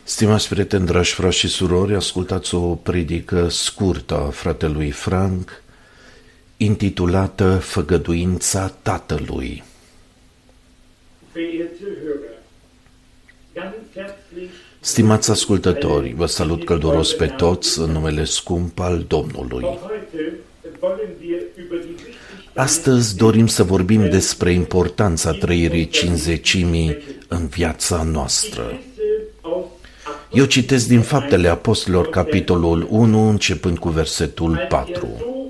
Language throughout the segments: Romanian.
Stimați prieteni, dragi frați și surori, ascultați o predică scurtă a fratelui Frank, intitulată Făgăduința Tatălui. Stimați ascultători, vă salut călduros pe toți în numele scump al Domnului. Astăzi dorim să vorbim despre importanța trăirii cinzecimii în viața noastră. Eu citesc din Faptele Apostolilor, capitolul 1, începând cu versetul 4.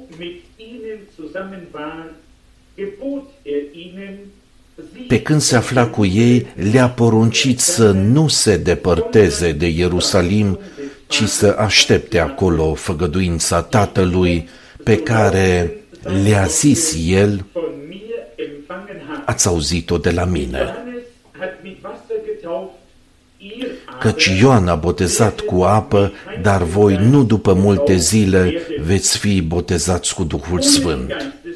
Pe când se afla cu ei, le-a poruncit să nu se depărteze de Ierusalim, ci să aștepte acolo făgăduința Tatălui, pe care le-a zis el: ați auzit-o de la mine. Căci Ioan a botezat cu apă, dar voi nu după multe zile veți fi botezați cu Duhul Sfânt.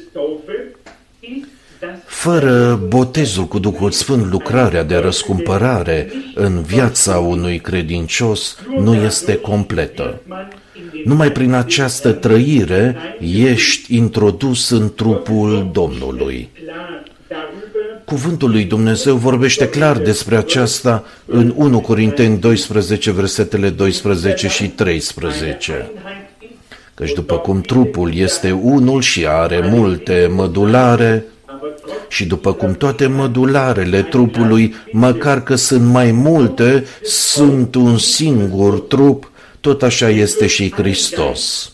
Fără botezul cu Duhul Sfânt, lucrarea de răscumpărare în viața unui credincios nu este completă. Numai prin această trăire ești introdus în trupul Domnului. Cuvântul lui Dumnezeu vorbește clar despre aceasta în 1 Corinteni 12, versetele 12 și 13. Căci după cum trupul este unul și are multe mădulare, și după cum toate mădularele trupului, măcar că sunt mai multe, sunt un singur trup, tot așa este și Hristos.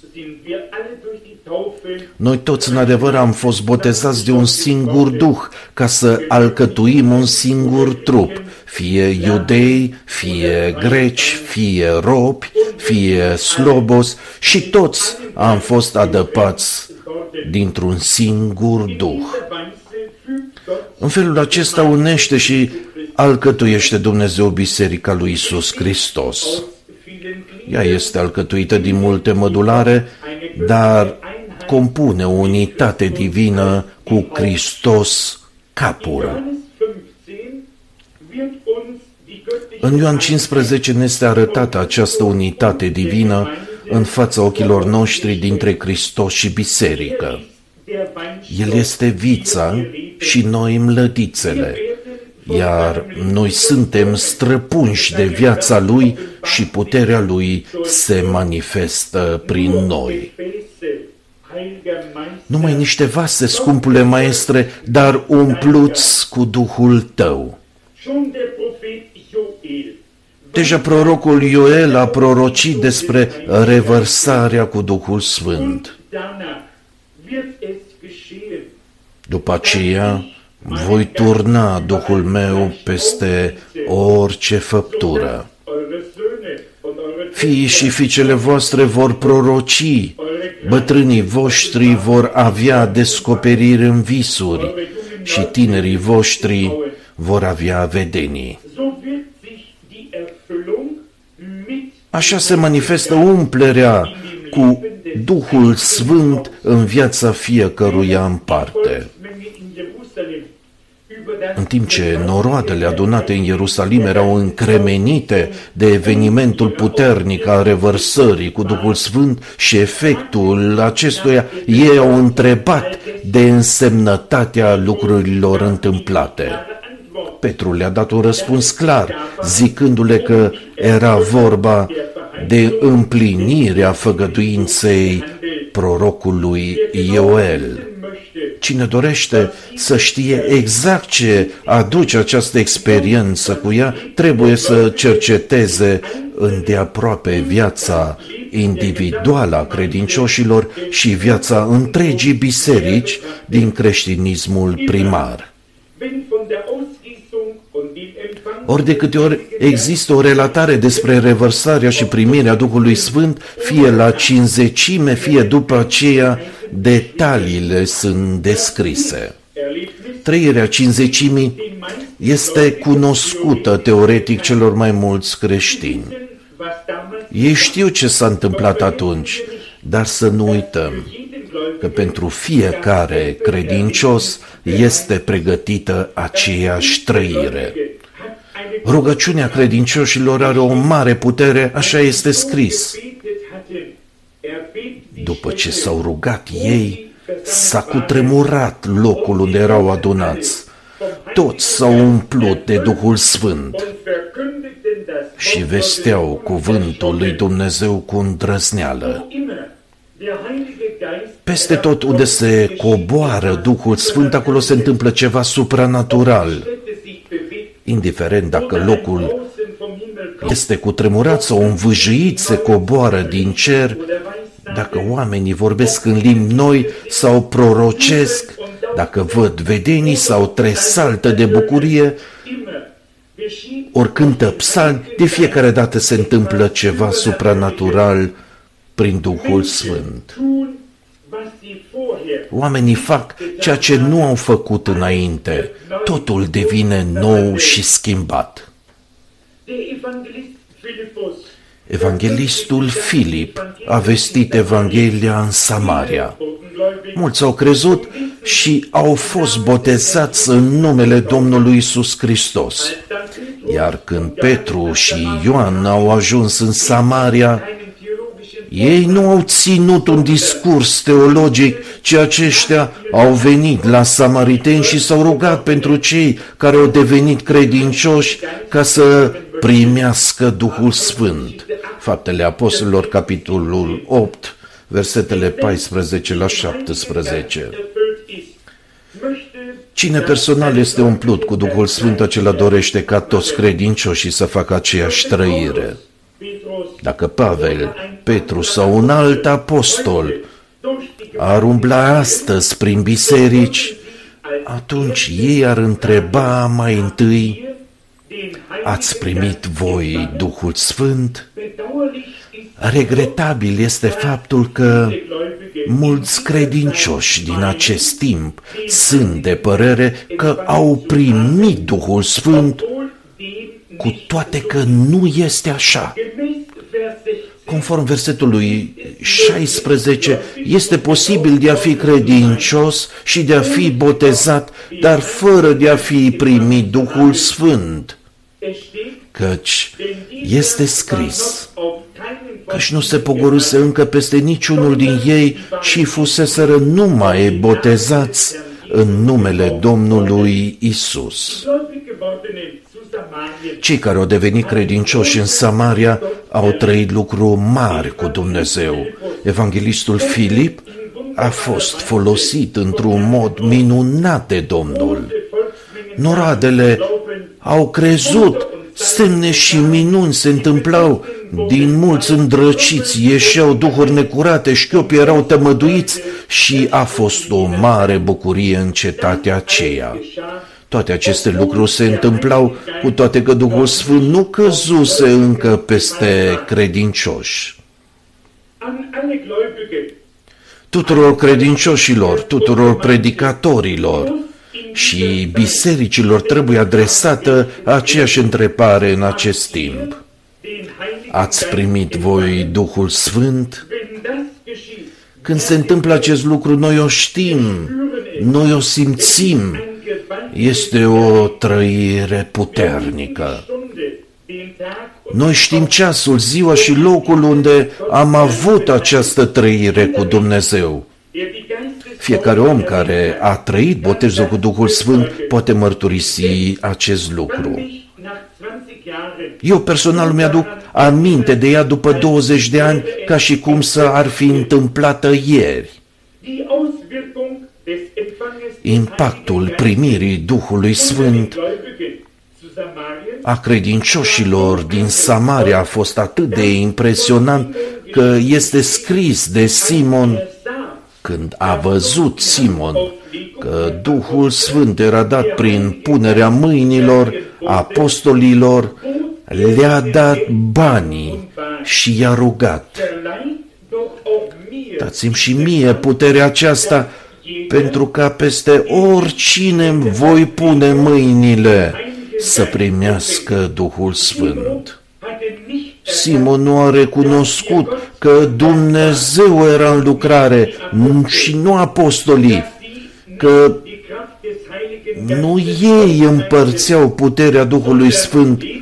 Noi toți în adevăr am fost botezați de un singur Duh, ca să alcătuim un singur trup, fie iudei, fie greci, fie robi, fie slobos, și toți am fost adăpați dintr-un singur Duh. În felul acesta unește și alcătuiește Dumnezeu Biserica lui Iisus Hristos. Ea este alcătuită din multe mădulare, dar compune o unitate divină cu Hristos, capul. În Ioan 15 ne este arătată această unitate divină în fața ochilor noștri dintre Hristos și biserică. El este vița și noi mlădițele, iar noi suntem străpunși de viața Lui și puterea Lui se manifestă prin noi. Numai niște vase, scumpule maestre, dar umpluți cu Duhul Tău. Deja prorocul Ioel a prorocit despre revărsarea cu Duhul Sfânt. După aceea voi turna Duhul meu peste orice făptură. Fiii și fiicele voastre vor proroci, bătrânii voștri vor avea descoperiri în visuri și tinerii voștri vor avea vedenii. Așa se manifestă umplerea cu Duhul Sfânt în viața fiecăruia în parte. În timp ce noroadele adunate în Ierusalim erau încremenite de evenimentul puternic al revărsării cu Duhul Sfânt și efectul acestuia, ei au întrebat de însemnătatea lucrurilor întâmplate. Petru le-a dat un răspuns clar, zicându-le că era vorba de împlinirea făgăduinței prorocului Ioel. Cine dorește să știe exact ce aduce această experiență cu ea, trebuie să cerceteze îndeaproape viața individuală a credincioșilor și viața întregii biserici din creștinismul primar. Ori de câte ori există o relatare despre revărsarea și primirea Duhului Sfânt, fie la cinzecime, fie după aceea, detaliile sunt descrise. Trăirea cinzecimii este cunoscută teoretic celor mai mulți creștini. Ei știu ce s-a întâmplat atunci, dar să nu uităm că pentru fiecare credincios este pregătită aceeași trăire. Rugăciunea credincioșilor are o mare putere, așa este scris. După ce s-au rugat ei, s-a cutremurat locul unde erau adunați. Toți s-au umplut de Duhul Sfânt și vesteau cuvântul lui Dumnezeu cu îndrăzneală. Peste tot unde se coboară Duhul Sfânt, acolo se întâmplă ceva supranatural. Indiferent dacă locul este cutremurat sau învâjit, se coboară din cer, dacă oamenii vorbesc în limbi noi sau prorocesc, dacă văd vedenii sau tresaltă de bucurie, ori cântă psalmi, de fiecare dată se întâmplă ceva supranatural prin Duhul Sfânt. Oamenii fac ceea ce nu au făcut înainte. Totul devine nou și schimbat. Evanghelistul Filip a vestit Evanghelia în Samaria. Mulți au crezut și au fost botezați în numele Domnului Iisus Hristos. Iar când Petru și Ioan au ajuns în Samaria, ei nu au ținut un discurs teologic, ci aceștia au venit la samariteni și s-au rugat pentru cei care au devenit credincioși ca să primească Duhul Sfânt. Faptele Apostolilor, capitolul 8, versetele 14 la 17. Cine personal este umplut cu Duhul Sfânt, acela dorește ca toți credincioșii să facă aceeași trăire. Dacă Pavel, Petru sau un alt apostol ar umbla astăzi prin biserici, atunci ei ar întreba mai întâi: ați primit voi Duhul Sfânt? Regretabil este faptul că mulți credincioși din acest timp sunt de părere că au primit Duhul Sfânt, cu toate că nu este așa. Conform versetului 16, este posibil de a fi credincios și de a fi botezat, dar fără de a fi primit Duhul Sfânt. Căci este scris: căci nu se pogorâse încă peste niciunul din ei și fuseseră numai botezați în numele Domnului Isus. Cei care au devenit credincioși în Samaria au trăit lucruri mari cu Dumnezeu. Evanghelistul Filip a fost folosit într-un mod minunat de Domnul. Norodele au crezut, semne și minuni se întâmplau, din mulți îndrăciți ieșeau duhuri necurate, șchiopii erau tămăduiți și a fost o mare bucurie în cetatea aceea. Toate aceste lucruri se întâmplau cu toate că Duhul Sfânt nu căzuse încă peste credincioși. Tuturor credincioșilor, tuturor predicatorilor și bisericilor trebuie adresată aceeași întrebare în acest timp: ați primit voi Duhul Sfânt? Când se întâmplă acest lucru, noi o știm, noi o simțim. Este o trăire puternică. Noi știm ceasul, ziua și locul unde am avut această trăire cu Dumnezeu. Fiecare om care a trăit botezul cu Duhul Sfânt poate mărturisi acest lucru. Eu personal mi-aduc aminte de ea după 20 de ani, ca și cum să ar fi întâmplată ieri. Impactul primirii Duhului Sfânt a credincioșilor din Samaria a fost atât de impresionant că este scris de Simon, când a văzut Simon că Duhul Sfânt era dat prin punerea mâinilor apostolilor, le-a dat banii și i-a rugat: dați-mi și mie puterea aceasta, pentru ca peste oricine voi pune mâinile să primească Duhul Sfânt. Simon nu a recunoscut că Dumnezeu era în lucrare și nu apostolii, că nu ei împărțeau puterea Duhului Sfânt,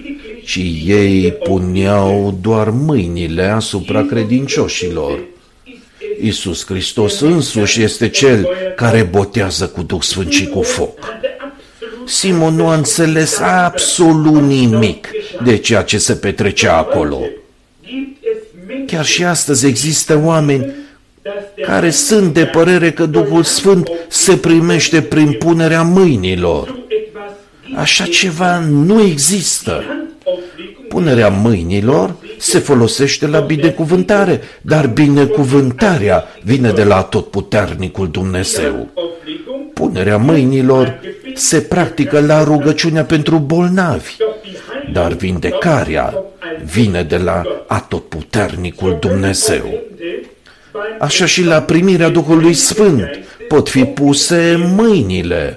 și ei puneau doar mâinile asupra credincioșilor. Iisus Hristos însuși este Cel care botează cu Duh Sfânt și cu foc. Simon nu a înțeles absolut nimic de ceea ce se petrecea acolo. Chiar și astăzi există oameni care sunt de părere că Duhul Sfânt se primește prin punerea mâinilor. Așa ceva nu există. Punerea mâinilor se folosește la binecuvântare, dar binecuvântarea vine de la Atotputernicul Dumnezeu. Punerea mâinilor se practică la rugăciunea pentru bolnavi, dar vindecarea vine de la Atotputernicul Dumnezeu. Așa și la primirea Duhului Sfânt pot fi puse mâinile,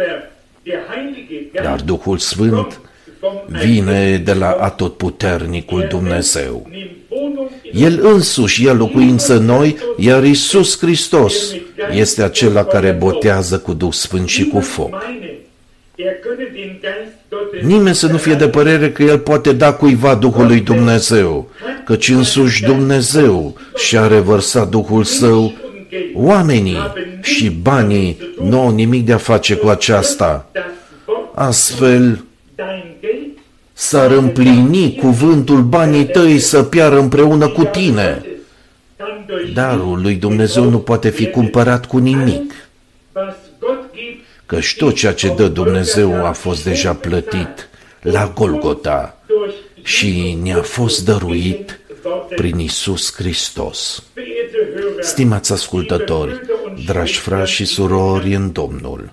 dar Duhul Sfânt vine de la Atotputernicul Dumnezeu. El însuși ia locuință în noi, iar Iisus Hristos este acela care botează cu Duh Sfânt și cu foc. Nimeni să nu fie de părere că El poate da cuiva Duhul lui Dumnezeu, căci însuși Dumnezeu și-a revărsat Duhul Său. Oamenii și banii nu au nimic de a face cu aceasta. Astfel, s-ar împlini cuvântul, banii tăi să piară împreună cu tine. Darul lui Dumnezeu nu poate fi cumpărat cu nimic, căci tot ceea ce dă Dumnezeu a fost deja plătit la Golgota și ne-a fost dăruit prin Iisus Hristos. Stimați ascultători, dragi frați și surori în Domnul,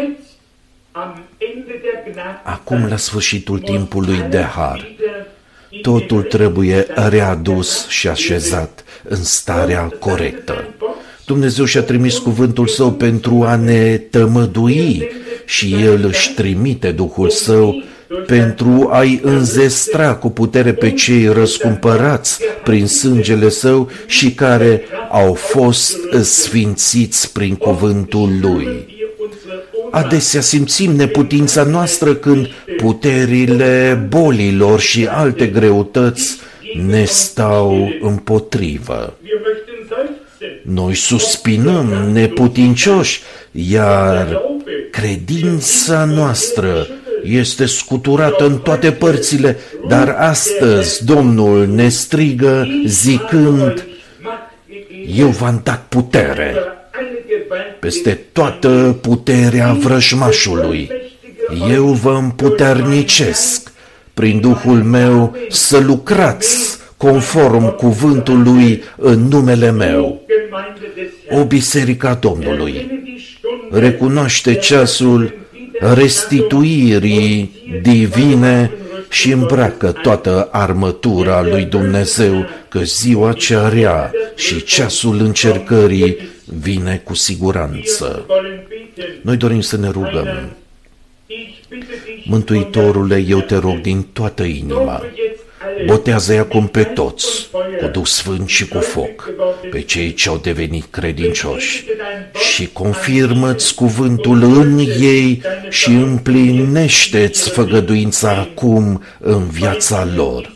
acum, la sfârșitul timpului de har, totul trebuie readus și așezat în starea corectă. Dumnezeu și-a trimis cuvântul Său pentru a ne tămădui și El își trimite Duhul Său pentru a-i înzestra cu putere pe cei răscumpărați prin sângele Său și care au fost sfințiți prin cuvântul Lui. Adesea simțim neputința noastră când puterile bolilor și alte greutăți ne stau împotrivă. Noi suspinăm neputincioși, iar credința noastră este scuturată în toate părțile, dar astăzi Domnul ne strigă zicând: Eu v-am dat putere peste toată puterea vrăjmașului. Eu vă împuternicesc prin Duhul meu să lucrați conform cuvântului în numele meu. O biserică a Domnului recunoaște ceasul restituirii divine și îmbracă toată armătura lui Dumnezeu, că ziua cea rea și ceasul încercării vine cu siguranță. Noi dorim să ne rugăm. Mântuitorule, eu te rog din toată inima, botează-i acum pe toți, cu Duh Sfânt și cu foc, pe cei ce au devenit credincioși, și confirmă-ți cuvântul în ei și împlinește-ți făgăduința acum în viața lor.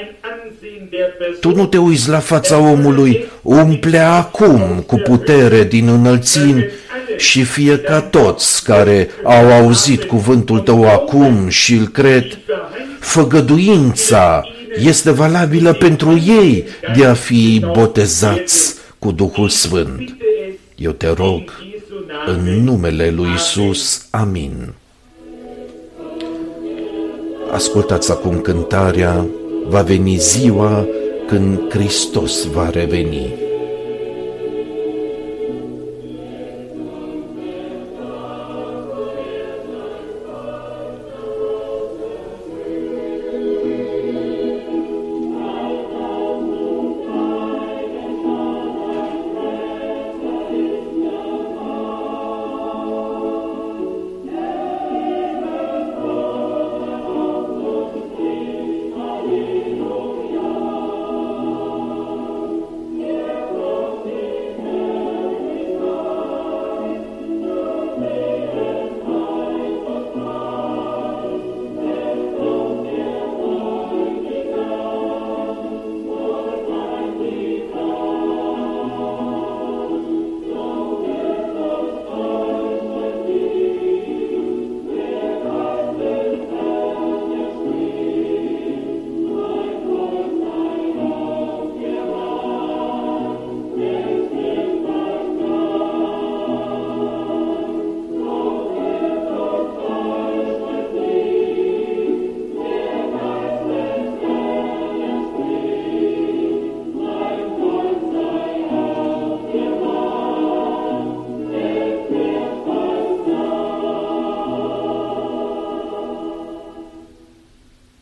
Tu nu te uiți la fața omului, umple acum cu putere din înălțimi și fie ca toți care au auzit cuvântul tău acum și îl cred. Făgăduința este valabilă pentru ei de a fi botezați cu Duhul Sfânt. Eu te rog în numele lui Iisus. Amin. Ascultați acum cântarea: Va veni ziua când Hristos va reveni.